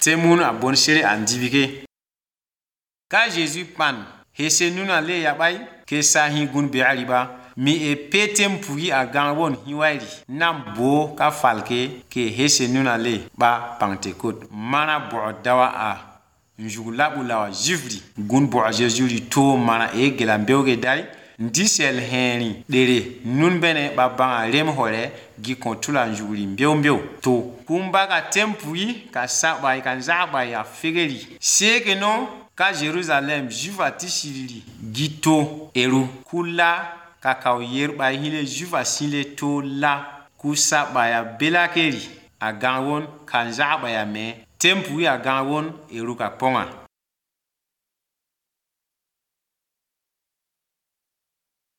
Temun a bon sere an dibike. Ka Jésus pan, hese nuna le yabai, ke sa hi gun be'aliba, mi e petem pui a gangwon hiwairi, nam bo ka falke ke hese nuna le ba Pentecôte. Mana bo dawa a njugula bulawa jivri, gun bo Jésus ri to mana e gelambeuge dai, ndisel heni dere nun bene ba banga lem hore gi kontula njuguli mbeu to kumba ka tempui ka sabai kan zabai ya fegeri seke no ka Jerusalem juva tishiri gito eru kula ka kauyer ba hile juva sile to la kusa ba ya belakeri a gangwon kan zaba ya me tempui a gangwon eru ka ponga